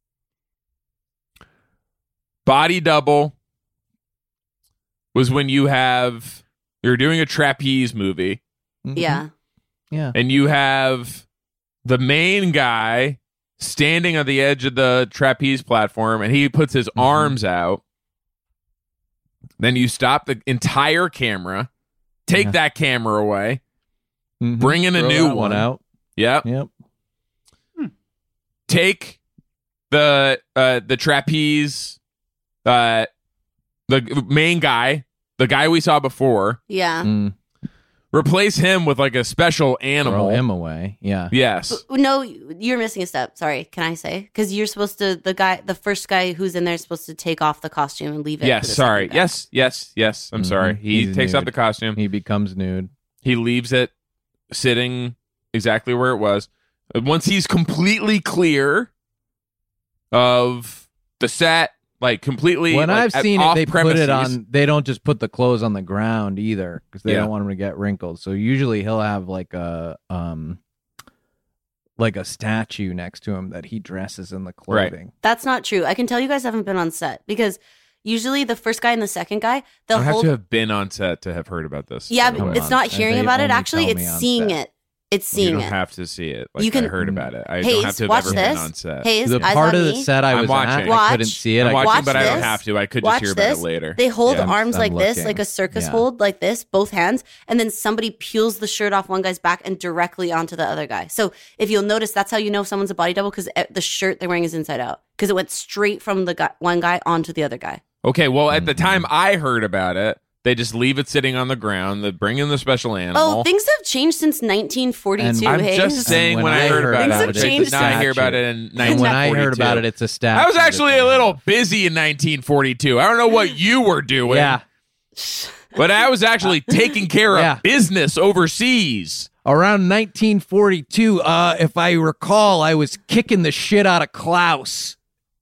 Body Double was when you have you're doing a trapeze movie Mhm. yeah. Yeah. and you have the main guy standing on the edge of the trapeze platform and he puts his Mm-hmm. arms out. Then you stop the entire camera, take Yeah. that camera away, Mhm. bring in a Throw new that one. out. Yep. Yep. Take the uh, the trapeze uh, the main guy, the guy we saw before. Yeah. Mm. Replace him with like a special animal. Throw him away. Yeah. Yes. But, no, you're missing a step. Sorry, can I say? Because you're supposed to, the guy, the first guy who's in there is supposed to take off the costume and leave it. Yes, sorry. Yes, yes, yes. I'm Mhm. sorry. He He's takes off nude. the costume. He becomes nude. He leaves it sitting exactly where it was. Once he's completely clear of the set, like completely. When like, I've at seen it, off they put premises. it on. They don't just put the clothes on the ground either because they Yeah. don't want him to get wrinkled. So usually he'll have like a um, like a statue next to him that he dresses in the clothing. That's not true. I can tell you guys haven't been on set because usually the first guy and the second guy, I they'll don't have hold. to have been on set to have heard about this. yeah, by the but way. it's not And hearing they about it. only Actually, tell me it's on seeing set. it. It's You seeing don't it. have to see it. Like You can- I heard about it. I Hayes, don't have to have watch ever this. been on set. Hayes, The eyes part on of the me. set I I'm was watching. at, I Watch. couldn't see it. I'm I watching, Watch but I don't this. have to. I could just Watch hear about this. it later. They hold Yeah. arms I'm like this, looking. like a circus Yeah. hold, like this, both hands, and then somebody peels the shirt off one guy's back and directly onto the other guy. So if you'll notice, that's how you know someone's a body double because the shirt they're wearing is inside out because it went straight from the guy, one guy onto the other guy. Okay, well, at the Mm-hmm. time I heard about it, they just leave it sitting on the ground. They bring in the special animal. Oh, things have changed since nineteen forty-two. And I'm Hayes. just saying And when, when I I heard heard about about it, it, I it's a now I hear about statue. it in And nineteen forty-two. when I heard about it, it's a statue. I was actually that a they little have. busy in nineteen forty-two. I don't know what you were doing. Yeah. But I was actually taking care of Yeah. business overseas. Around nineteen forty-two, uh, if I recall, I was kicking the shit out of Klaus.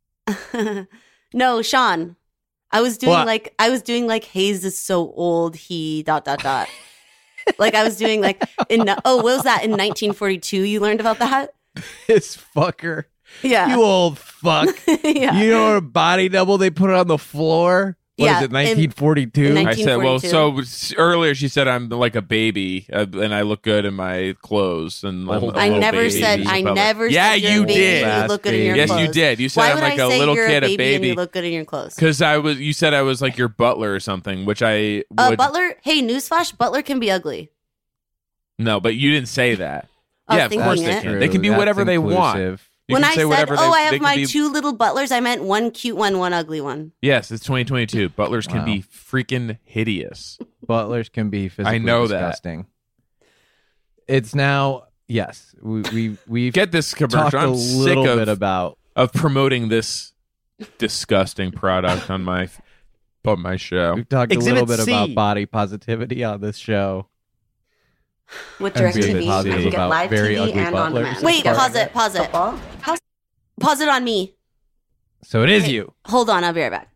No, Sean. I was doing What? like I was doing like Hayes is so old. He dot dot dot. Like I was doing like in oh what was that in nineteen forty-two? You learned about that? This fucker. Yeah. You old fuck. Yeah. You know what a body double they put it on the floor? What Yeah, is it, in- nineteen forty-two? in I said, well, 1942. so s- earlier she said I'm like a baby uh, and I look good in my clothes. And I'm a I little never baby. said I never Yeah, said you're you a baby did. and you look good in your Yes, clothes. you did. You said Why I'm would like I a say little you're kid, a a baby, and baby. you look good in your clothes? Because I was, you said I was like your butler or something, which I Uh, would. Butler, hey, newsflash, Butler can be ugly. No, but you didn't say that. I was Yeah, of course thinking they it. can. They can be That's whatever they want. inclusive. You when can I say said, whatever "Oh, they, I they have can my be- two little butlers," I meant one cute one, one ugly one. Yes, it's twenty twenty-two. Butlers can Wow. be freaking hideous. Butlers can be physically I know that. disgusting. It's now, yes, we we we've Get this talked commercial. a I'm sick little of, bit about of promoting this disgusting product on my on my show. we've talked Exhibit a little bit C. about body positivity on this show. With And direct T being V, positive you can get about live very T V ugly and on butlers. demand. Wait, pause it, pause it. Pause, pause it on me. So it is Hey, you. Hold on, I'll be right back.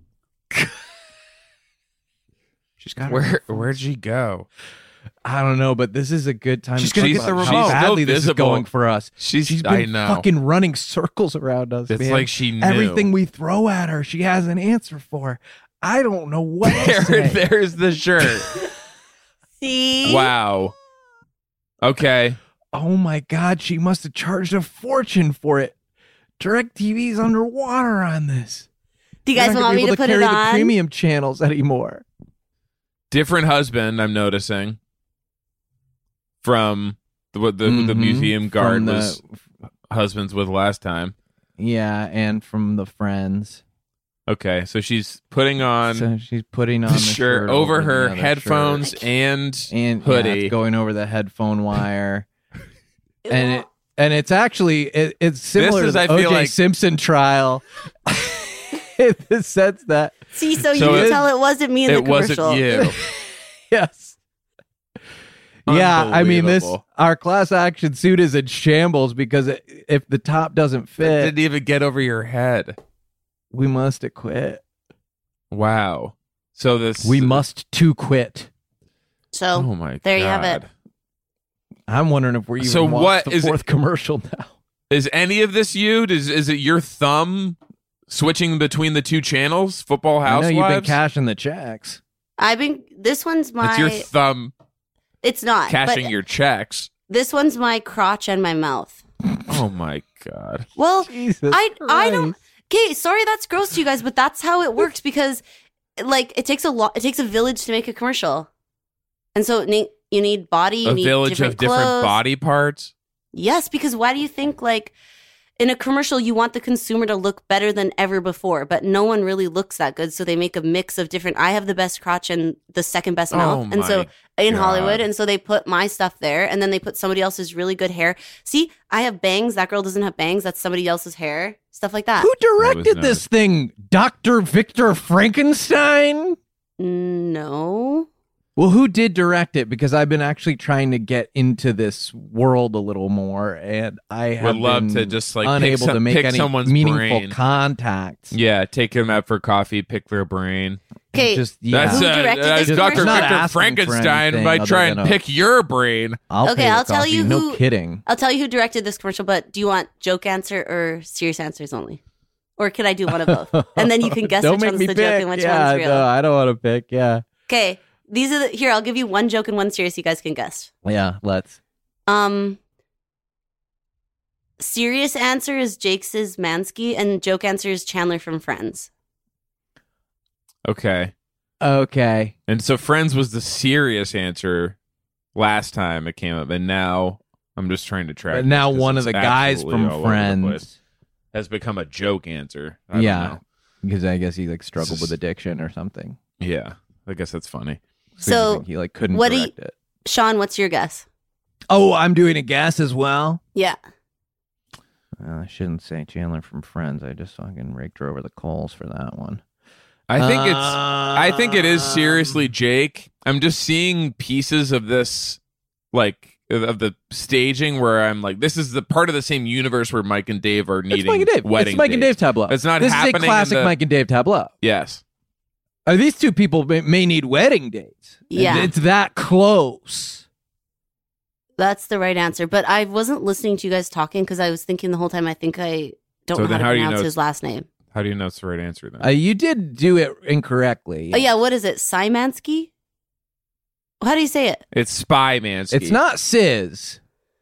She's got Where where'd she go? I don't know, but this is a good time. She's to gonna talk get the about remote. How She's still badly this is visible. going for us. She's, She's been I know. fucking running circles around us. It's man. like she knew. Everything we throw at her, she has an answer for. I don't know what to There, say. there's the shirt. See? Wow. Okay. Oh my god, she must have charged a fortune for it. DirecTV's underwater on this. Do you They're guys not want gonna be me to able put carry it the on? premium channels anymore. Different husband, I'm noticing. From the what the, the Mhm. museum guard From the- was husbands with last time. Yeah, and from the friends. Okay, so she's putting on So she's putting on the the shirt, shirt over the her other headphones shirt. and, and yeah, hoodie. it's going over the headphone wire, and it and it's actually it, it's similar This is, to I the O J feel like- Simpson trial in the sense that See, so, So you can it- tell it wasn't me in the it wasn't commercial. you. yes, yeah. I mean, this Unbelievable. our class action suit is in shambles because it, if the top doesn't It fit, didn't even get over your head. we must acquit. Wow. So this We must to quit. So Oh my there god. you have it. I'm wondering if we're even So watched what the is it- fourth commercial now. Is any of this you? Does is it your thumb switching between the two channels? Football I know Housewives? you've been cashing the checks. I've been. This one's my. It's your thumb it's not cashing but your checks. This one's my crotch and my mouth. Oh my god. Well, Jesus I I don't. Christ. Okay, sorry that's gross to you guys, but that's how it works because, like, it takes a lot. It takes a village to make a commercial, and so it need, you need body. You A need different different of different clothes. body parts. Yes, because why do you think like in a commercial, you want the consumer to look better than ever before, but no one really looks that good. So they make a mix of different, I have the best crotch and the second best mouth. Oh and so in God. Hollywood. And so they put my stuff there and then they put somebody else's really good hair. See, I have bangs. That girl doesn't have bangs. That's somebody else's hair. Stuff like that. Who directed this thing? Doctor Victor Frankenstein? No. Well, who did direct it? Because I've been actually trying to get into this world a little more, and I have Would love been to just like unable pick some, to make pick any someone's meaningful brain. contacts. Yeah, take them out for coffee, pick their brain. Okay, Just yeah, That's, Who uh, directed that's this Doctor commercial? Victor Not asking for Frankenstein anything might other try than and a- pick your brain. I'll Okay, pay the I'll tell coffee, you No who- kidding. I'll tell you who directed this commercial, but do you want joke answer or serious answers only? Or can I do one of both? And then you can guess Don't which make one's me the pick. joke and which yeah, one's real. No, I don't want to pick. Yeah, Okay, these are the, here. I'll give you one joke and one serious. You guys can guess. yeah. Let's. Um, serious answer is Jake's Mansky, and joke answer is Chandler from Friends. Okay. Okay. And so Friends was the serious answer last time it came up, and now I'm just trying to track. But now this 'cause one it's of the guys absolutely from all over the Friends- place. Has become a joke answer. I don't Yeah, know. because I guess he like struggled This is- with addiction or something. Yeah, I guess that's funny. So, I think he like couldn't what do you- direct it. Sean, what's your guess? Oh, I'm doing a guess as well. Yeah. Uh, I shouldn't say Chandler from Friends. I just fucking raked her over the coals for that one. I think it's. I think it is seriously Jake. I'm just seeing pieces of this, like of the staging, where I'm like, this is the part of the same universe where Mike and Dave are needing It's Mike and Dave. wedding. It's Mike and Dave dates. tableau. It's not This happening. is a classic in the, Mike and Dave tableau. Yes. Uh, these two people may, may need wedding dates. Yeah. It's that close. That's the right answer. But I wasn't listening to you guys talking because I was thinking the whole time, I think I don't So know how then to how do you pronounce know his last name. How do you know it's the right answer then? Uh, you did do it incorrectly. Oh, yeah. What is it? Simansky? How do you say it? It's Spy Mansky. It's not Sis.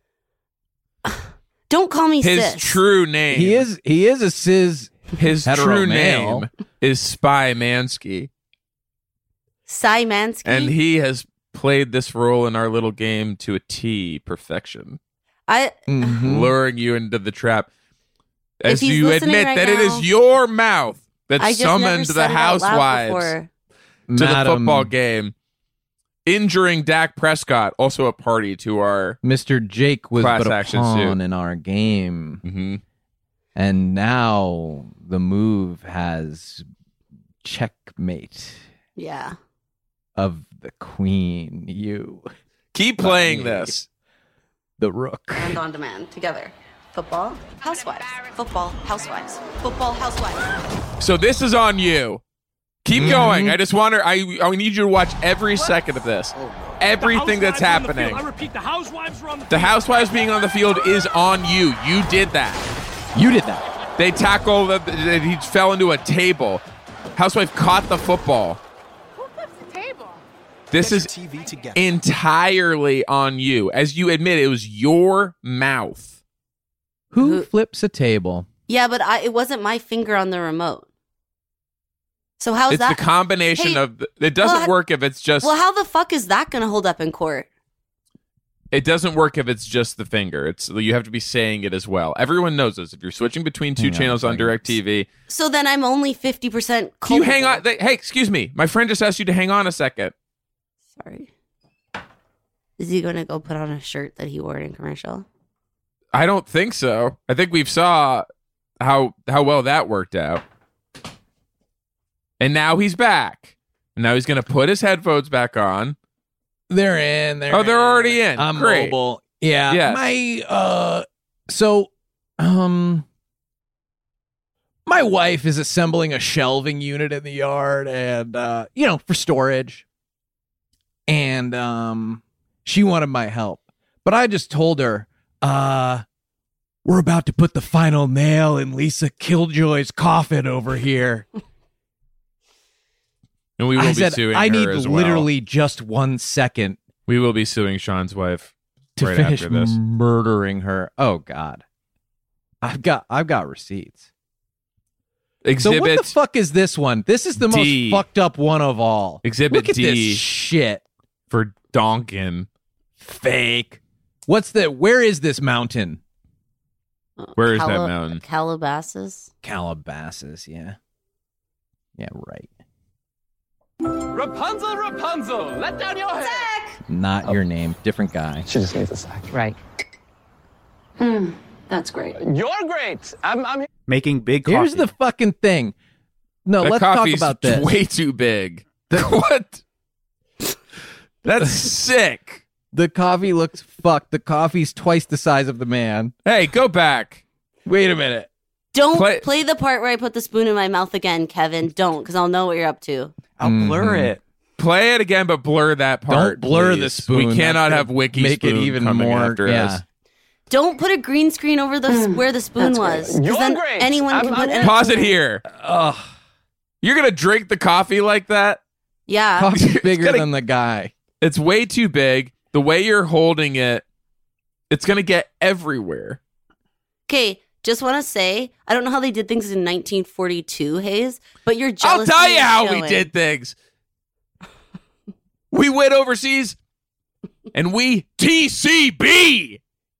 Don't call me his sis. true name. He is he is a Sis. His hetero true male. name is Spy Mansky, Simansky? and he has played this role in our little game to a T perfection, I, Mhm. luring you into the trap. If As he's you listening admit right that it now- is your mouth that I just never summoned said the it out loud housewives before. to Madam, the football game, injuring Dak Prescott, also a party to our. Mister Jake was Class but a action pawn suit. in our game. Mm-hmm. And now the move has checkmate Yeah. of the queen. You, Keep playing me. this. the rook. And on demand together. Football, housewives. Football, housewives. Football, housewives. So this is on you. Keep Mhm. going. I just want to. I I need you to watch every second of this. Everything that's happening. I repeat, the housewives are on the The housewives being on the field is on you. You did that. You did that. They tackled. The, he fell into a table. Housewife caught the football. Who flips the table? This is entirely on you. As you admit, it was your mouth. Who Who- flips a table? Yeah, but I, it wasn't my finger on the remote. So how's It's that? the combination Hey, of. The, it doesn't well, work if it's just. well, how the fuck is that going to hold up in court? It doesn't work if it's just the finger. It's you have to be saying it as well. Everyone knows this. If you're switching between two Hang on a channels on second. DirecTV, So then I'm only fifty percent can you hang on? They, hey, excuse me. My friend just asked you to hang on a second. Sorry. Is he going to go put on a shirt that he wore in a commercial? I don't think so. I think we've saw how how well that worked out. And now he's back. And now he's going to put his headphones back on. They're in. They're Oh, they're in. already in. I'm Great. mobile. Yeah. Yes. My uh so um my wife is assembling a shelving unit in the yard and uh you know, for storage. And um she wanted my help. But I just told her, uh we're about to put the final nail in Lisa Killjoy's coffin over here. And we will I be said, suing I her need as well. literally just one second We will be suing Sean's wife to right finish after this. murdering her. Oh God, I've got I've got receipts. Exhibit So what the fuck is this one? This is the D. most fucked up one of all. Exhibit Look at D. this shit. for Donkin. Fake. What's the? Where is this mountain? Where is Cala- that mountain? Calabasas. Calabasas, yeah. Yeah, right. Rapunzel, Rapunzel, let down your hair. Not your name, different guy. She just needs a sec. Right. Hmm. That's great. You're great. I'm. I'm. Making big coffee. Here's the fucking thing. No, That let's talk coffee's about this. way too big. What? That's sick. The coffee looks fucked. The coffee's twice the size of the man. Hey, go back. Wait a minute. Don't Play- play the part where I put the spoon in my mouth again, Kevin. Don't, because I'll know what you're up to. I'll blur Mhm. it. Play it again, but blur that part. Don't blur please. the spoon. We cannot That's have gonna wiki make it spoon even coming more- after yeah. us. Don't put a green screen over the where the spoon That's was. great. 'cause You're then great. anyone I'm- can put I'm- any- Pause it here. Ugh. You're gonna drink the coffee like that? Yeah. Coffee's It's bigger gonna- than the guy. It's way too big. The way you're holding it, it's gonna get everywhere. Okay, just want to say, I don't know how they did things in nineteen forty-two, Hayes, but you're I'll jealous. tell you how we did things. We went overseas and we T C B.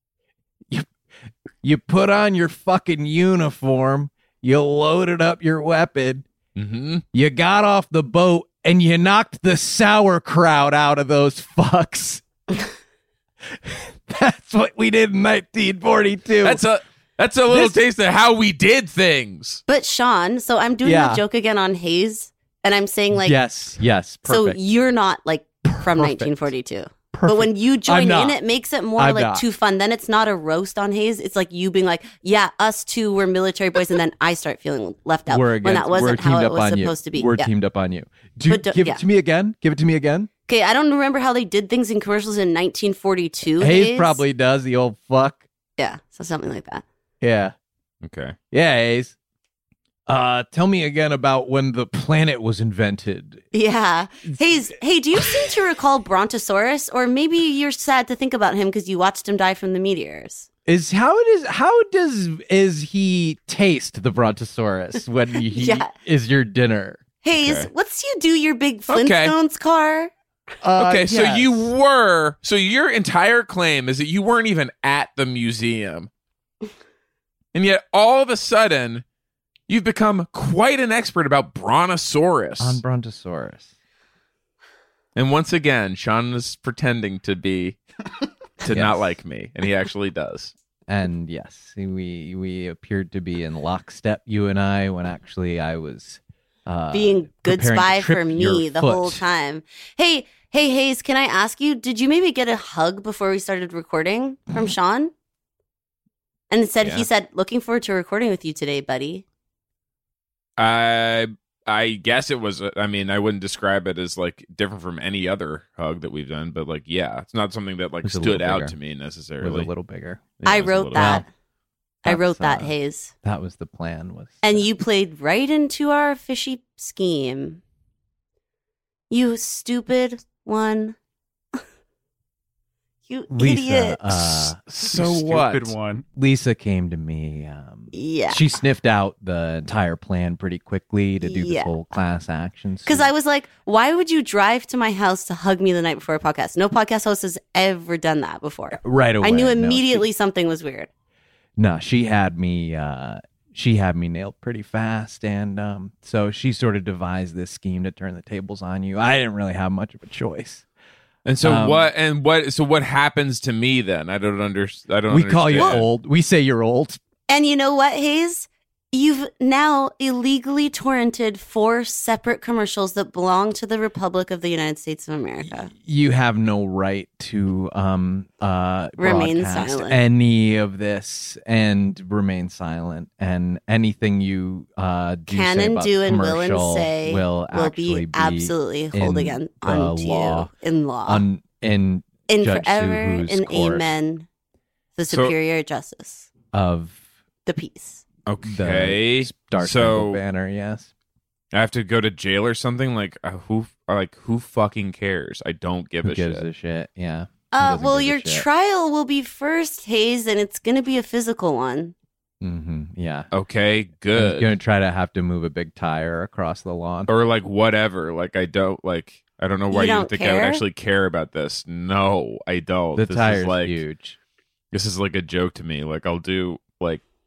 You put on your fucking uniform, you loaded up your weapon, Mm-hmm. you got off the boat, and you knocked the sauerkraut out of those fucks. That's what we did in nineteen forty-two. That's a that's a little This- taste of how we did things. But Sean, so I'm doing Yeah. a joke again on Hayes, and I'm saying like, yes, yes, so perfect. you're not like from nineteen forty-two. But when you join I'm not. in, it makes it more I'm like not. too fun. Then it's not a roast on Hayes. It's like you being like, yeah, us two were military boys, and then I start feeling left out We're when against, that wasn't we're teamed how it up was on supposed you. to be. We're Yeah. teamed up on you. Do, But do- give yeah. it to me again. Give it to me again. Okay, I don't remember how they did things in commercials in nineteen forty-two. Hayes Hayes probably does, the old fuck. Yeah, so something like that. Yeah. Okay. Yeah, Hayes. Uh, tell me again about when the planet was invented. Yeah. Hayes, hey, do you seem to recall Brontosaurus? Or maybe you're sad to think about him because you watched him die from the meteors. Is how it is? How does is he taste the Brontosaurus when he Yeah. is your dinner? Hayes, Okay. what's you do your big Okay. Flintstones car? Uh, Okay, so yes. you were so your entire claim is that you weren't even at the museum. And yet all of a sudden you've become quite an expert about Brontosaurus. on Brontosaurus. And once again, Sean is pretending to be to not Yes. like me, and he actually does. And yes, we we appeared to be in lockstep, you and I, when actually I was uh, Being good preparing to spy trip for me your the foot. whole time. Hey, hey, Hayes, can I ask you, did you maybe get a hug before we started recording from Sean? And it said Yeah. he said, looking forward to recording with you today, buddy. I I guess it was. I mean, I wouldn't describe it as like different from any other hug that we've done, but like, yeah, it's not something that like It was a stood little out bigger. to me It necessarily. was a little bigger. Yeah, I it was a wrote little- that. I That's, wrote that, uh, Hayes. That was the plan. Was And you played right into our fishy scheme. You stupid one. You Lisa, idiot. uh, So Stupid what? one. Lisa came to me. Um, Yeah. She sniffed out the entire plan pretty quickly to do Yeah. this whole class action. Because suit. I was like, why would you drive to my house to hug me the night before a podcast? No podcast host has ever done that before. right away. I knew no, immediately she- something was weird. No, she had me. Uh, she had me nailed pretty fast, and um, so she sort of devised this scheme to turn the tables on you. I didn't really have much of a choice. And so Um, what? And what? So what happens to me then? I don't understand. I don't. We call you understand. old. We say you're old. And you know what, Hayes? You've now illegally torrented four separate commercials that belong to the Republic of the United States of America. You have no right to um uh Remain broadcast silent. any of this and remain silent. And anything you uh do Can say and about do the and will and commercial say will, will actually be absolutely in hold again the onto law, you in law. on in in Judge forever, Suhu's in court amen, the So- superior justice, of the peace. Okay. the Star So- Spangled Banner. Yes. I have to go to jail or something. Like uh, who? Like who fucking cares? I don't give Who a gives shit. a shit? Yeah. Who Uh, doesn't well, give a your shit? trial will be first, Hayes, and it's going to be a physical one. Mhm, yeah. Okay, I'm good. gonna try to have to move a big tire across the lawn. Or like whatever. Like I don't like. I don't know why You you, don't would think I would care? actually care about this. No, I don't. The this tire's is like huge. this is like a joke to me. Like I'll do like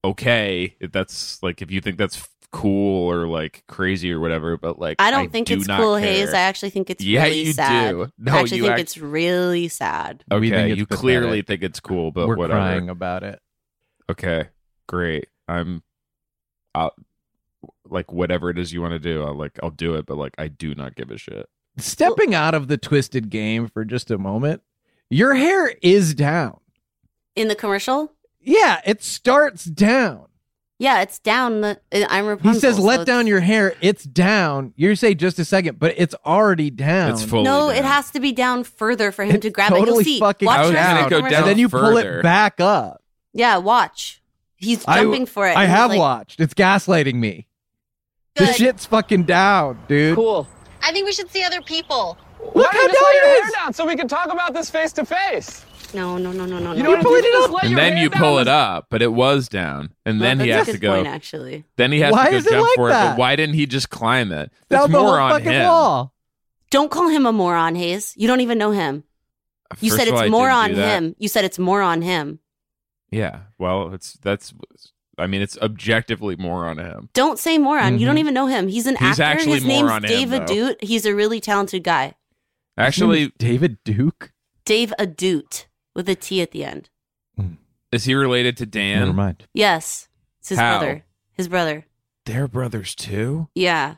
okay. If that's like if you think that's f- cool or like crazy or whatever, but like I don't think do it's not cool, care. Hayes. I actually think it's yeah, really you sad. do. I No, actually you think act- it's really sad. We think Okay, it's you pathetic. clearly think it's cool, but We're whatever. crying about it. Okay, great. I'm, I'll, like whatever it is you want to do, I'll like I'll do it. But like I do not give a shit. Stepping out of the twisted game for just a moment, your hair is down. In the commercial? Yeah, it starts down. Yeah, it's down. The, I'm He Rapunzel. says, so let it's- down your hair. It's down. You say just a second, but it's already down. It's fully No, down. it has to be down further for him It's to grab totally it. You'll see. fucking Watch I was the gonna rest of go the down commercial. and then you pull further. it back up. Yeah, watch. He's I- jumping for it. I and he's have like, watched. It's gaslighting me. Good. The shit's fucking down, dude. Cool. I think we should see other people. Look Why how don't you just down let your it hair is. down so we can talk about this face to face? No, no, no, no, no. You no. know what? pull If it you just up. let And your then hair you down pull with- it up, but it was down, and then Well, he that's has a to good go. point, actually. Then he has Why to go is it jump like for it. that? But why didn't he just climb it? Down It's the more whole on fucking him. wall. Don't call him a moron, Hayes. You don't even know him. You First said of all, it's I more didn't on do that. him. You said it's more on him. Yeah. Well, it's that's. I mean, it's objectively more on him. Don't say moron. You don't Mhm. even know him. He's an He's actor. actually His more name's on him, Dave though. Adute. He's a really talented guy. Actually, David Duke. Dave Adute with a T at the end. is he related to Dan? Never mind. Yes. It's his How? brother. His brother. They're brothers too. Yeah.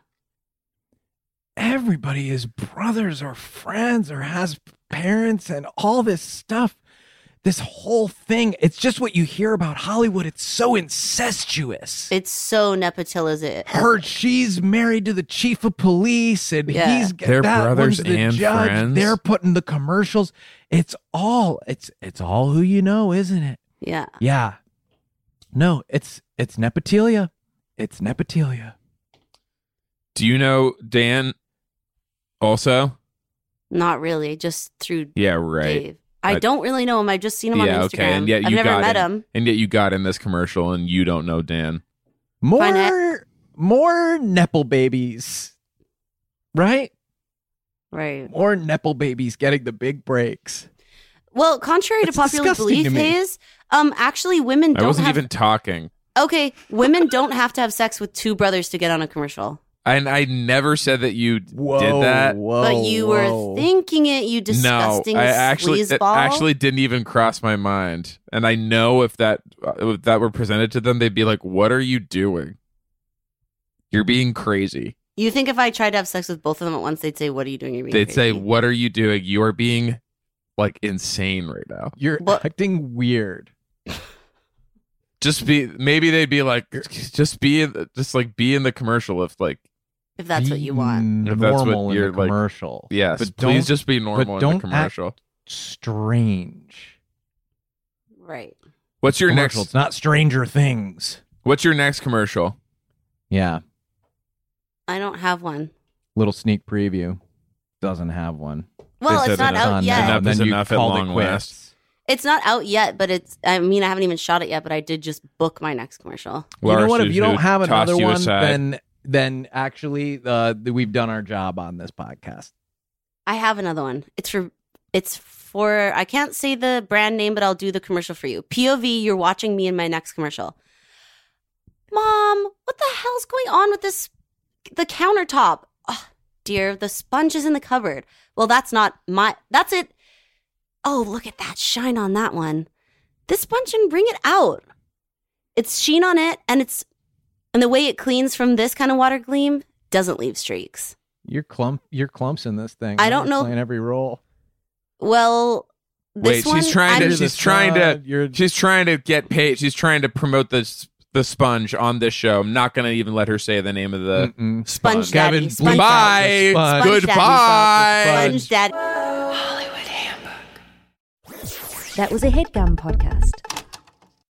Everybody is brothers or friends or has parents and all this stuff. This whole thing, it's just what you hear about Hollywood. It's so incestuous. It's so Nepotil is it. Her, she's married to the chief of police, and Yeah. he's They're that brothers one's the and judge. friends? They're putting the commercials. It's all it's it's all who you know, isn't it? Yeah. Yeah. No, it's it's nepotilia. It's nepotilia. Do you know Dan? Also, Not really. Just through yeah, right. Dave. I, I- don't really know him. I've just seen him yeah, on Instagram. okay, and yet you I've never got met in, him. and yet you got in this commercial, and you don't know Dan. More more Nepal babies. Right? Right. More Nepal babies getting the big breaks. Well, contrary That's to popular disgusting belief, to me. Hayes, um, actually, women I don't wasn't have. even talking, Okay, women don't have to have sex with two brothers to get on a commercial. and I never said that you d- Whoa, did that. whoa, but you whoa. were thinking it, you disgusting no, I actually it sleazeball. actually didn't even cross my mind. And I know if that uh, if that were presented to them, they'd be like, "What are you doing? You're being crazy." You think if I tried to have sex with both of them at once, they'd say, "What are you doing? You're being They'd say, crazy." "What are you doing? You are being like insane right now." You're What- acting weird. Just be maybe they'd be like, just be in the- just like be in the commercial if like if that's what you want. If that's what Normal in you're, the like- commercial. yes, But please don't- just be but normal in don't the commercial. act strange. Right. What's your Commercial. next? It's not Stranger Things. What's your next commercial? Yeah. I don't have one. Little sneak preview. Doesn't have one. Well, Is it's it not enough? out on yet. now, Enough is then you enough at called it long quits. last. It's not out yet, but it's. I mean, I haven't even shot it yet, but I did just book my next commercial. You know Laura what? If you Suzu don't have tossed another you one, aside. then then actually, uh, we've done our job on this podcast. I have another one. It's for. It's for. I can't say the brand name, but I'll do the commercial for you. P O V. You're watching me in my next commercial. Mom, what the hell's going on with this? The countertop. Oh, dear, the sponge is in the cupboard. Well, that's not my. That's it. Oh, look at that shine on that one. This sponge can bring it out. It's sheen on it, and it's and the way it cleans from this kind of water gleam doesn't leave streaks. You're clump. You're clumps in this thing. I don't You're know- Playing every role. Well, this Wait, one, she's trying to. I'm- You're the She's trying to. sun, you're- She's trying to get paid. She's trying to promote the s- the sponge on this show. I'm not going to even let her say the name of the Mm-mm. Sponge sponge. Daddy. Kevin, Sponge bleep out the Bye. sponge. Sponge Goodbye. Sponge Daddy. That was a headgum podcast.